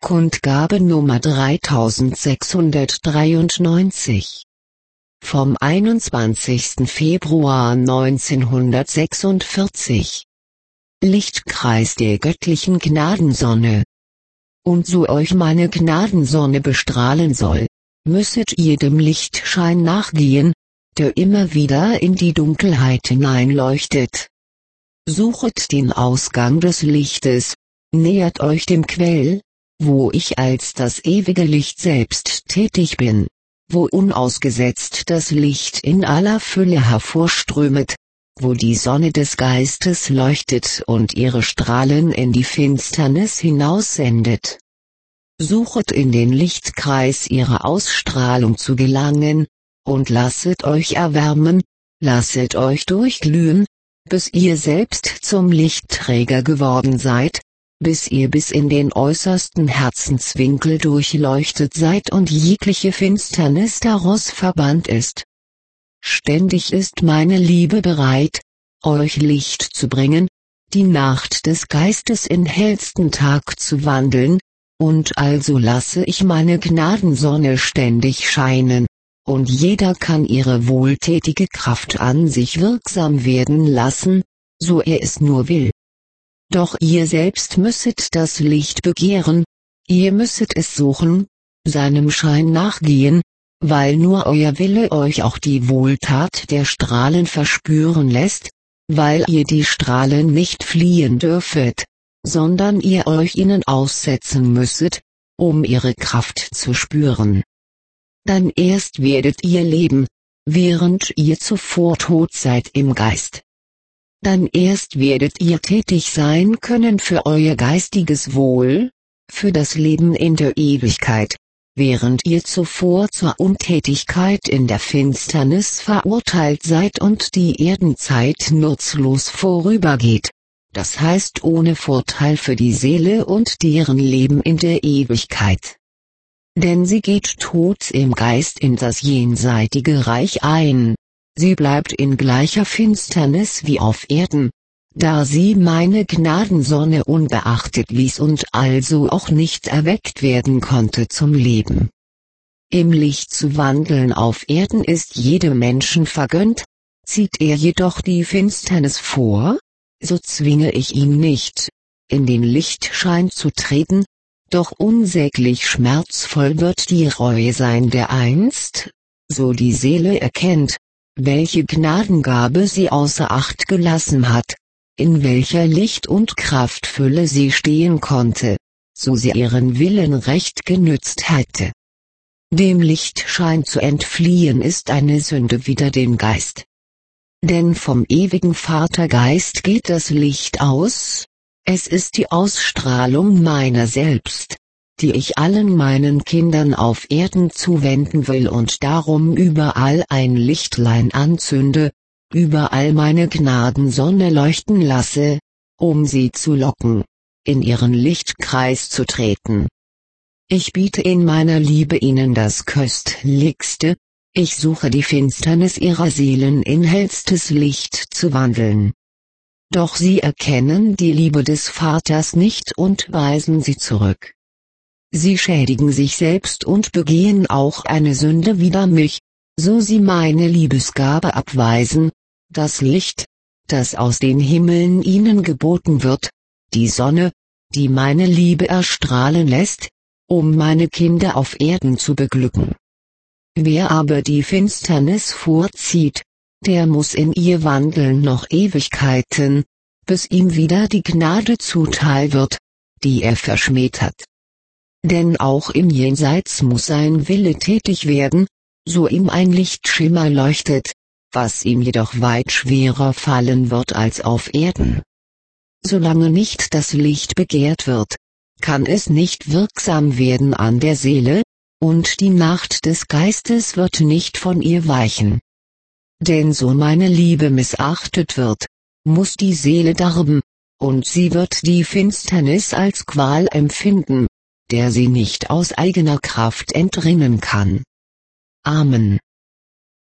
Kundgabe Nummer 3693. Vom 21. Februar 1946. Lichtkreis der göttlichen Gnadensonne. Und so euch meine Gnadensonne bestrahlen soll, müsset ihr dem Lichtschein nachgehen, der immer wieder in die Dunkelheit hineinleuchtet. Suchet den Ausgang des Lichtes, nähert euch dem Quell, wo ich als das ewige Licht selbst tätig bin, wo unausgesetzt das Licht in aller Fülle hervorströmet, wo die Sonne des Geistes leuchtet und ihre Strahlen in die Finsternis hinaussendet. Suchet in den Lichtkreis ihrer Ausstrahlung zu gelangen, und lasset euch erwärmen, lasset euch durchglühen, bis ihr selbst zum Lichtträger geworden seid, bis ihr bis in den äußersten Herzenswinkel durchleuchtet seid und jegliche Finsternis daraus verbannt ist. Ständig ist meine Liebe bereit, euch Licht zu bringen, die Nacht des Geistes in hellsten Tag zu wandeln, und also lasse ich meine Gnadensonne ständig scheinen, und jeder kann ihre wohltätige Kraft an sich wirksam werden lassen, so er es nur will. Doch ihr selbst müsset das Licht begehren, ihr müsset es suchen, seinem Schein nachgehen, weil nur euer Wille euch auch die Wohltat der Strahlen verspüren lässt, weil ihr die Strahlen nicht fliehen dürfet, sondern ihr euch ihnen aussetzen müsset, um ihre Kraft zu spüren. Dann erst werdet ihr leben, während ihr zuvor tot seid im Geist. Dann erst werdet ihr tätig sein können für euer geistiges Wohl, für das Leben in der Ewigkeit, während ihr zuvor zur Untätigkeit in der Finsternis verurteilt seid und die Erdenzeit nutzlos vorübergeht, das heißt ohne Vorteil für die Seele und deren Leben in der Ewigkeit. Denn sie geht tot im Geist in das jenseitige Reich ein. Sie bleibt in gleicher Finsternis wie auf Erden, da sie meine Gnadensonne unbeachtet ließ und also auch nicht erweckt werden konnte zum Leben. Im Licht zu wandeln auf Erden ist jedem Menschen vergönnt, zieht er jedoch die Finsternis vor, so zwinge ich ihn nicht, in den Lichtschein zu treten, doch unsäglich schmerzvoll wird die Reue sein dereinst, so die Seele erkennt, welche Gnadengabe sie außer Acht gelassen hat, in welcher Licht- und Kraftfülle sie stehen konnte, so sie ihren Willen recht genützt hätte. Dem Lichtschein zu entfliehen ist eine Sünde wider den Geist. Denn vom ewigen Vatergeist geht das Licht aus, es ist die Ausstrahlung meiner selbst, die ich allen meinen Kindern auf Erden zuwenden will und darum überall ein Lichtlein anzünde, überall meine Gnadensonne leuchten lasse, um sie zu locken, in ihren Lichtkreis zu treten. Ich biete in meiner Liebe ihnen das Köstlichste, ich suche die Finsternis ihrer Seelen in hellstes Licht zu wandeln. Doch sie erkennen die Liebe des Vaters nicht und weisen sie zurück. Sie schädigen sich selbst und begehen auch eine Sünde wider mich, so sie meine Liebesgabe abweisen, das Licht, das aus den Himmeln ihnen geboten wird, die Sonne, die meine Liebe erstrahlen lässt, um meine Kinder auf Erden zu beglücken. Wer aber die Finsternis vorzieht, der muss in ihr wandeln noch Ewigkeiten, bis ihm wieder die Gnade zuteil wird, die er verschmäht hat. Denn auch im Jenseits muss sein Wille tätig werden, so ihm ein Lichtschimmer leuchtet, was ihm jedoch weit schwerer fallen wird als auf Erden. Solange nicht das Licht begehrt wird, kann es nicht wirksam werden an der Seele, und die Nacht des Geistes wird nicht von ihr weichen. Denn so meine Liebe missachtet wird, muss die Seele darben, und sie wird die Finsternis als Qual empfinden, der sie nicht aus eigener Kraft entrinnen kann. Amen.